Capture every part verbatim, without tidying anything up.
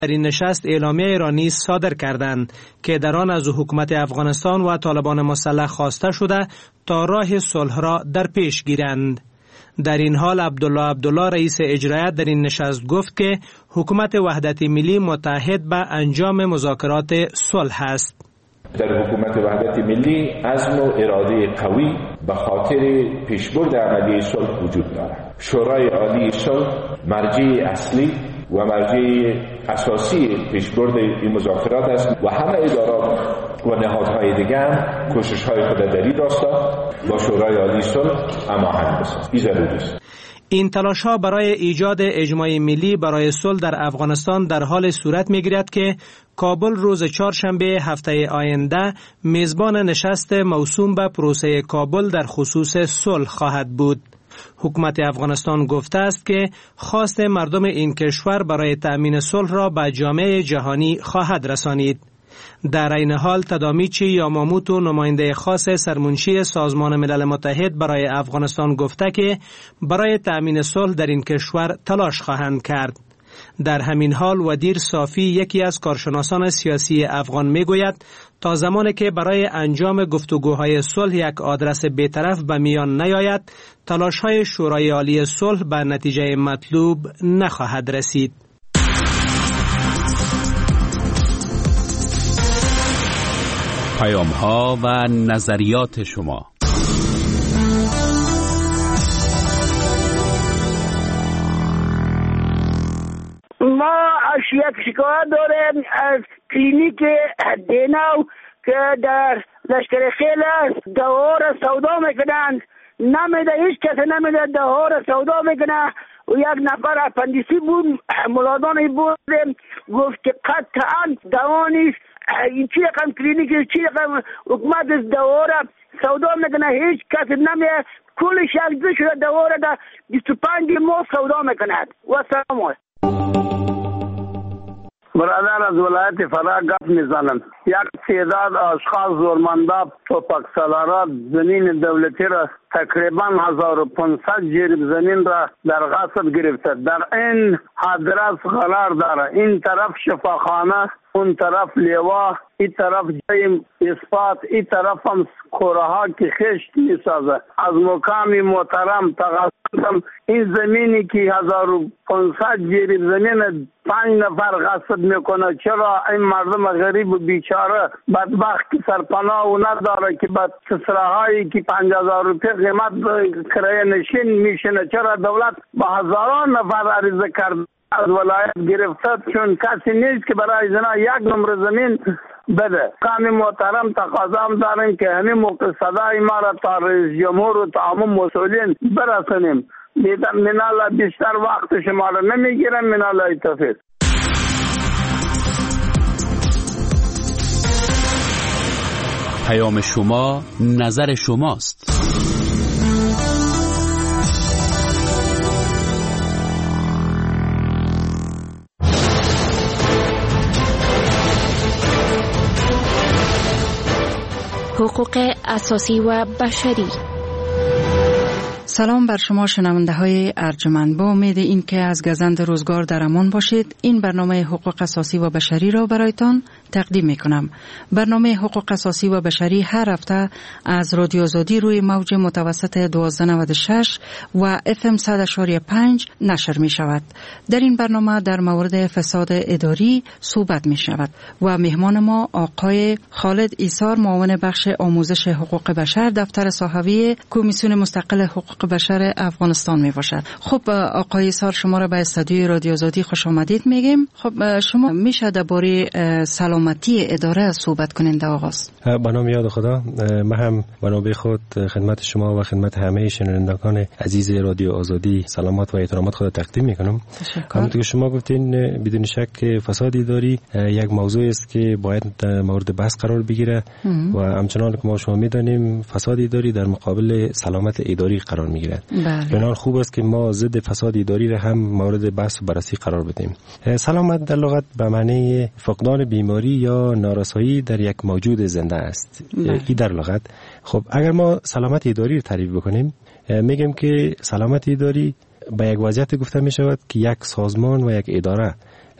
در این نشست اعلامیه را نیز صادر کردند که در آن از حکومت افغانستان و طالبان مسلح خواسته شده تا راه صلح را در پیش گیرند. در این حال عبدالله عبدالله رئیس اجرایت در این نشست گفت که حکومت وحدت ملی متعهد به انجام مذاکرات صلح است. در حکومت وحدت ملی عزم و اراده قوی به خاطر پیشبرد عملی صلح وجود دارد. شورای عالی صلح مرجع اصلی و مرجع اساسی پیشبرد این مذاکرات است و همه ادارات و نهادهای دیگر هم کوشش‌های خود دری داشته با شورای عالی صلح هماهنگ باشند. این ضروری است. این تلاش‌ها برای ایجاد اجماع ملی برای صلح در افغانستان در حال صورت می‌گیرد که کابل روز چهارشنبه هفته آینده میزبان نشست موسوم به پروسه کابل در خصوص صلح خواهد بود. حکومت افغانستان گفته است که خواست مردم این کشور برای تأمین صلح را به جامعه جهانی خواهد رسانید. در این حال تدامیچی یاماموتو نماینده خاص سرمنشی سازمان ملل متحد برای افغانستان گفته که برای تأمین صلح در این کشور تلاش خواهند کرد. در همین حال ودیر صافی یکی از کارشناسان سیاسی افغان میگوید تا زمانی که برای انجام گفتگوهای صلح یک آدرس بی‌طرف به میان نیاید تلاش‌های شورای عالی صلح به نتیجه مطلوب نخواهد رسید. پیام‌ها و نظریات شما. ما یک شکایت داریم از کلینیک دینو که در لشکر خیل است، دوا را سودا میکنند، نمیده، هیچ کسی نمیده، دوا را سودا میکنه. و یک نفر اپندیسی بود، ملازمانی بود، گفت که قطعا دوا نیست، این چی رقم کلینیک، چی رقم حکومت دوا را سودا میکنه، هیچ کسی نمیده، کلش یک دو شده دوا را در بیست و پنج ماه سودا میکند. و سلام علیکم. برادر از ولایت فرا گپ میزنم. یک تعداد اشخاص زورمندا توپک سالارات زمین دولتی را تقریبا هزار و پانصد جریب زمین را در غصب گرفته. در این آدرس قرار داره. این طرف شفاخانه، اون طرف لیوا، این طرف جای اثبات، این طرف هم کوره ها که خشت میسازه. از مقام محترم تقاضا این زمینی که هزار و پانصد جریب زمین پنج نفر غصب میکنه، چرا این مردم غریب و بیچاره بدبخت که سرپناه و نداره که بعد کسراهایی که پنج هزار روپیه قیمت کرایه نشین میشنه، چرا دولت با هزاران نفر عریضه کرده از ولایت گرفته، چون کسی نیست که برای زنا یک نمره زمین بده. قوم محترم تقاضا هم داریم که همین موقع صدای ما را تا رئیس جمهور و تمام مسئولین برسانیم. دیدم منالا بیشتر وقت شما را نمیگیرم. منالا اتفاق. پیام شما نظر شماست. حقوق اساسی و بشری. سلام بر شما شنونده های ارجمند. با امید این که از گزند روزگار در امان باشید، این برنامه حقوق اساسی و بشری را برایتان تقدیم می کنم. برنامه حقوق اساسی و بشری هر هفته از رادیو آزادی روی موج متوسط دوازده نود و شش و اف ام صد و پنج نشر می شود. در این برنامه در مورد فساد اداری صحبت می شود و مهمان ما آقای خالد ایسار، معاون بخش آموزش حقوق بشر، دفتر صحوی کمیسیون مستقل حقوق بشر افغانستان می باشد. خب آقای ایسار، شما را به استودیوی رادیو آزادی خوش آمدید میگیم. خب شما میشه درباره سلامتی اداره صحبت کنین در آغاز؟ به نام یاد خدا. من هم به نوبه خود خدمت شما و خدمت همه شنوندگان عزیز رادیو آزادی سلامات و احترامات خود تقدیم میکنم. همونطور که شما گفتین، بدون شک فساد اداری یک موضوع است که باید مورد بحث قرار بگیره و همچنان که ما شما میدانیم فساد اداری در مقابل سلامت اداری قرار میگیرد. بنابراین خوب است که ما ضد فساد اداری را هم مورد بحث و بررسی قرار بدیم. سلامت در لغت به معنی فقدان بیماری یا نارسایی در یک موجود زنده است. این در لغت. خب اگر ما سلامت اداری رو تعریف بکنیم، میگیم که سلامت اداری به یک وضعیت گفته می شود که یک سازمان و یک اداره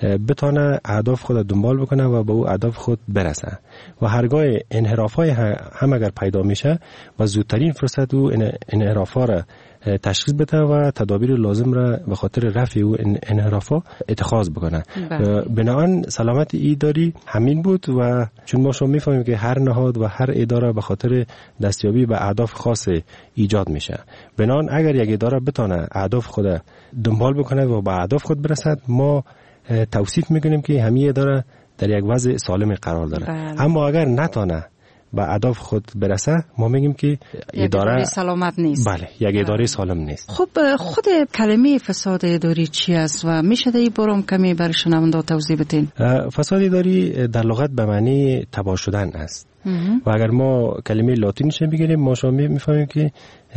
بتونه اهداف خود دنبال بکنه و به او اهداف خود برسه و هرگاه انحرافای هم اگر پیدا میشه و زودترین فرصت او انحرافا را تشخیص بده و تدابیر لازم را به خاطر رفع او انحرافا اتخاذ بکنه. بنابراین سلامت اداری همین بود و چون ما شما میفهمیم که هر نهاد و هر اداره به خاطر دستیابی به اهداف خاص ایجاد میشه. بنابراین اگر یک اداره بتونه اهداف خود دنبال بکنه و به اهداف خود برسد، ما توصیف میکنیم که همین اداره در یک وضع سالم قرار داره. بله. اما اگر نتونه به اهداف خود برسه، ما میگیم که اداره سلامت نیست. بله، یک اداره سالم نیست. خب خود کلمه فساد اداری چی است و میشه در برام کمی برای شنونده توضیح بدین؟ فساد اداری در لغت به معنی تباه شدن است. و اگر ما کلمه لاتینیش بگیریم، ما شما میفهمیم که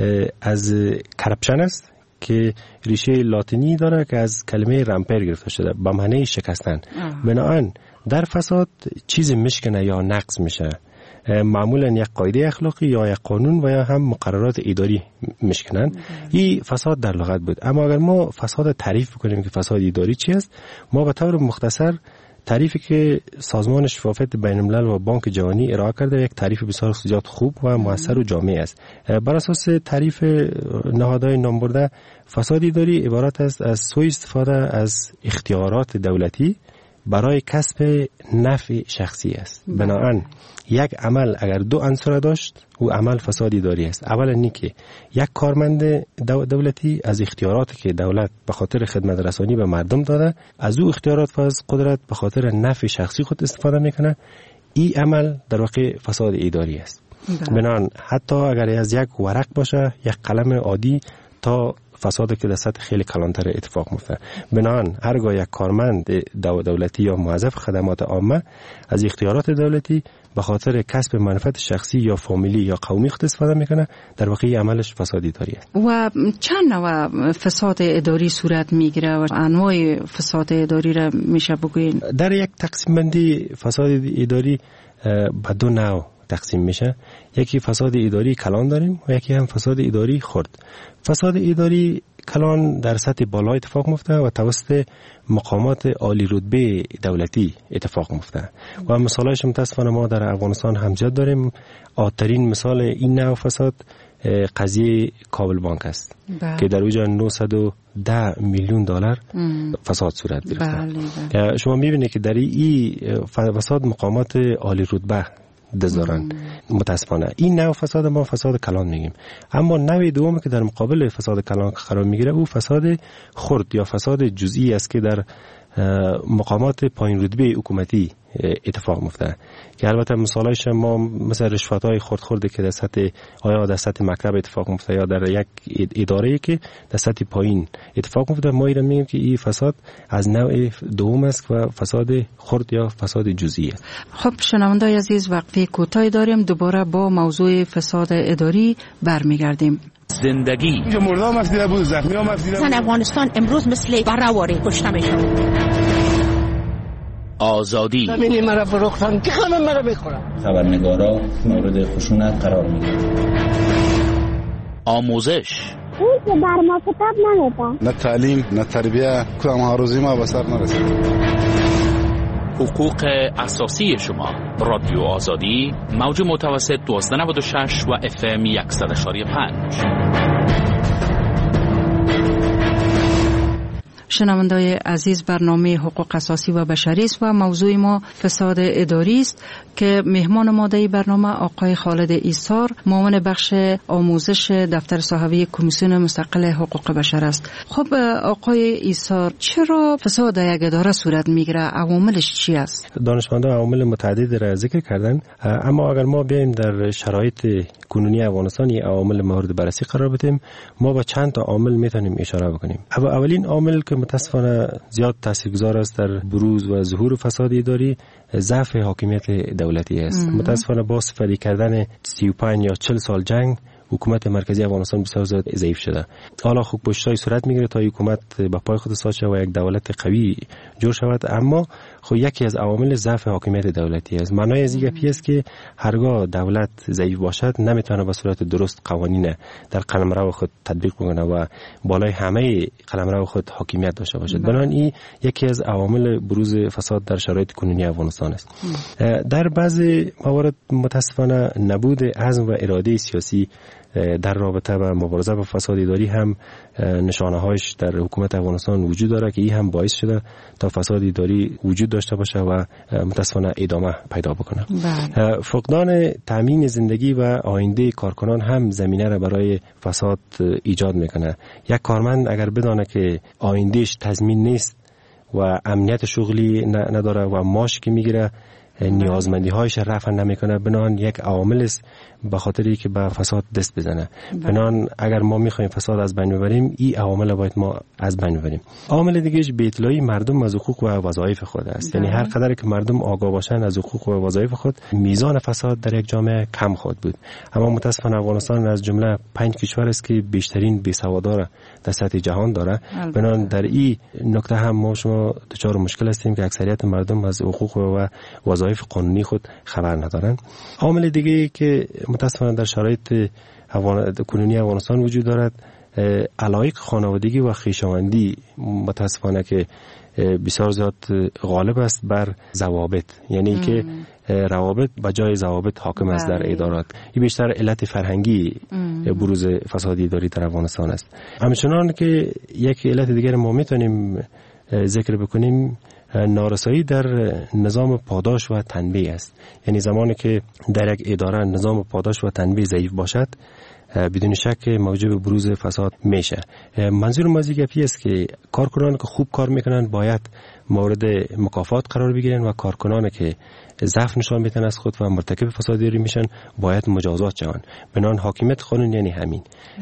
از کرپشن است که ریشه لاتینی داره که از کلمه رمپر گرفته شده به معنی شکستن. بنابراین در فساد چیزی مشکنه یا نقض میشه، معمولا یک قاعده اخلاقی یا یک قانون و یا هم مقررات اداری مشکنن. این فساد در لغت بود. اما اگر ما فساد تعریف بکنیم که فساد اداری چی است، ما به طور مختصر تعریفی که سازمان شفافیت بین الملل و بانک جهانی ارائه کرده یک تعریف بسیار زیاد خوب و موثر و جامع است. بر اساس تعریف نهادهای نامبرده، فساد اداری عبارت است از سوء استفاده از اختیارات دولتی برای کسب نفع شخصی است. بنابراین یک عمل اگر دو عنصر داشت، او عمل فساد اداری است. اولا اینکه یک کارمند دولتی از اختیاراتی که دولت به خاطر خدمت رسانی به مردم داده، از او اختیارات و از قدرت به خاطر نفع شخصی خود استفاده میکنه، این عمل در واقع فساد اداری است. بنابراین حتی اگر از یک ورق باشه، یک قلم عادی، تا فسادی که در سطح خیلی کلانتر اتفاق میفته. بنابراین هرگاه یک کارمند دولتی یا موظف خدمات عامه از اختیارات دولتی به خاطر کسب منفعت شخصی یا فامیلی یا قومی خود استفاده میکنه، در واقع عملش فساد اداری است. و چند نوع فساد اداری صورت میگیره و انواع فساد اداری را میشه بگوین؟ در یک تقسیم بندی فساد اداری به دو نوع تقسیم میشه. یکی فساد اداری کلان داریم و یکی هم فساد اداری خرد. فساد اداری کلان در سطح بالا اتفاق میفته و توسط مقامات عالی رتبه دولتی اتفاق میفته و مثالایش متاسفانه ما در افغانستان هم زیاد داریم. عادترین مثال این نوع فساد قضیه کابل بانک است بله. که در اوجا نهصد و ده میلیون دلار فساد صورت گرفته. بله بله. شما میبینید که در این فساد مقامات عالی رتبه دزدارن. متاسفانه این نوع فساد ما فساد کلان میگیم. اما نوع دومی که در مقابل فساد کلان قرار میگیره، او فساد خرد یا فساد جزئی است که در مقامات پایین رتبه حکومتی اتفاق میفته، که البته مثالایش ما مثل رشوت‌های خرد خرده که در سطح آیا در سطح مکتب اتفاق میفته یا در یک اداره‌ای که در سطح پایین اتفاق میفته، ما ایران میگیم که این فساد از نوع دوم است و فساد خرد یا فساد جزئی است. خب شنوندگان عزیز، وقتی کوتاهی داریم، دوباره با موضوع فساد اداری برمیگردیم. زندگی اینجا مردم مفیده بود، زخمی ها مفیده بود. افغانستان امروز مثل براواره کشته میشن. آزادی زمینی مرا فروختن که همه مرا بخورن. خبرنگارا مورد خشونت قرار میگیرن. آموزش اون که بر ما کتاب نمیده. نه تعلیم نه تربیه، کدام آرزوی ما به سر نرسید. حقوق اساسی شما. رادیو آزادی، موج متوسط دوازده نود و شش و اف ام صد و پنج. شنوندای عزیز، برنامه حقوق اساسی و بشری است و موضوع ما فساد اداری است که مهمان ما در برنامه آقای خالد ایثار، معاون بخش آموزش دفتر صحوی کمیسیون مستقل حقوق بشر است. خب آقای ایثار، چرا فساد یک اداره صورت میگیره؟ عواملش چی است؟ دانشمندان عوامل متعددی را ذکر کردن، اما اگر ما بیایم در شرایط کنونی افغانستان این عوامل مورد بررسی قرار بدیم، ما با چند تا عامل میتونیم اشاره بکنیم. اولین عامل که متاسفانه زیاد تاثیرگذار است در بروز و ظهور فساد اداری، ضعف حاکمیت دولتی است. متاسفانه با استفاده کردن سی و پنج یا چهل سال جنگ، حکومت مرکزی افغانستان بسیار زیاد ضعیف شده. حالا خوب پشتای صورت میگیره تا حکومت به پای خود ساز شود و یک دولت قوی جور شود، اما خب یکی از عوامل ضعف حاکمیت دولتی است. معنای از این گپی است که هرگاه دولت ضعیف باشد نمیتونه به صورت درست قوانین در قلمرو خود تطبیق بکنه و بالای همه قلمرو خود حاکمیت داشته باشد. بنابراین این یکی از عوامل بروز فساد در شرایط کنونی افغانستان است. در بعضی موارد متاسفانه نبود عزم و اراده سیاسی در رابطه با مبارزه با فساد اداری هم نشانه هایش در حکومت افغانستان وجود داره که این هم باعث شده تا فساد اداری وجود داشته باشه و متاسفانه ادامه پیدا بکنه. بله. فقدان تامین زندگی و آینده کارکنان هم زمینه را برای فساد ایجاد میکنه. یک کارمند اگر بدانه که آیندهش تضمین نیست و امنیت شغلی نداره و ماش که میگیره نیازمندی هایش رفع نمیکنه، بنان یک عامل است به خاطری که به فساد دست بزنه. بنان اگر ما میخوایم فساد از بین ببریم این عوامل باید ما از بین ببریم. عامل دیگهش بی اطلاعی مردم از حقوق و وظایف خود است. یعنی هر قدر که مردم آگاه باشن از حقوق و وظایف خود میزان فساد در یک جامعه کم خواهد بود. اما متاسفانه افغانستان از جمله پنج کشور است که بیشترین بیسوادان در سطح جهان داره. بنان در این نکته هم ما شما دچار مشکل هستیم که اکثریت مردم از حقوق و وظایف قانونی خود خبر ندارن. عامل دیگه که متاسفانه در شرایط کنونی افغانستان وجود دارد علایق خانوادگی و خویشاوندی متاسفانه که بسیار زیاد غالب است بر ضوابط، یعنی که روابط به جای ضوابط حاکم است در ادارات. این بیشتر علت فرهنگی بروز فساد اداری در افغانستان است. همچنان که یک علت دیگر ما میتونیم ذکر بکنیم نارسایی در نظام پاداش و تنبیه است. یعنی زمانی که در یک اداره نظام پاداش و تنبیه ضعیف باشد بدون شک موجب بروز فساد میشه. منظور ما از این گپی است که کارکنان که خوب کار میکنن باید مورد مکافات قرار بگیرن و کارکنان که ضعف نشان میدن از خود و مرتکب فساد اداری میشن باید مجازات شوند. بنان حاکمیت قانون یعنی همین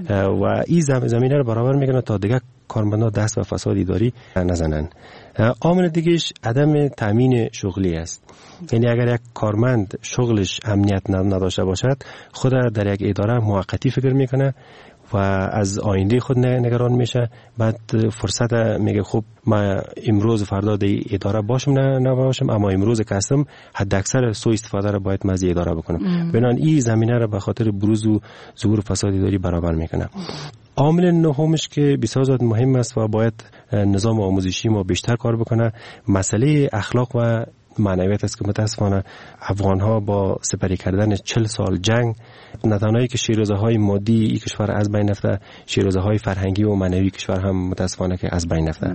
و این زمینه رو برابر میکنه تا دیگه کارمندان دست به فساد اداری نزنن. عامل دیگهش عدم تامین شغلی است. یعنی اگر یک کارمند شغلش امنیت نداشته باشد خود در یک اداره موقتی فکر میکنه و از آینده خود نگران میشه، بعد فرصت میگه خب ما امروز فردا در اداره باشم نه نباشم، اما امروز که هستم حد اکثر سوء استفاده را باید از اداره بکنم. بنان این زمینه را به خاطر بروز و ظهور فساد اداری برابر میکنه. عامل نهمش که بسیار زیاد مهم است و باید نظام آموزشی ما بیشتر کار بکنه مسئله اخلاق و معنویت است که متاسفانه افغان ها با سپری کردن چهل سال جنگ نه تنهایی که شیرازه های مادی این کشور از بین رفته، شیرازه های فرهنگی و معنوی کشور هم متاسفانه که از بین رفته.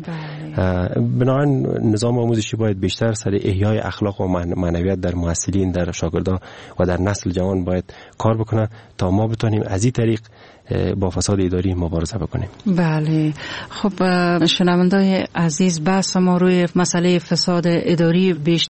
بنابراین نظام آموزشی باید بیشتر سر احیای اخلاق و معنویت در محصلین، در شاگردان و در نسل جوان باید کار بکنه تا ما بتونیم از این طریق با فساد اداری مبارزه بکنیم. بله. خب شنوندای عزیز، بحث ما روی مسئله فساد اداری بیشتر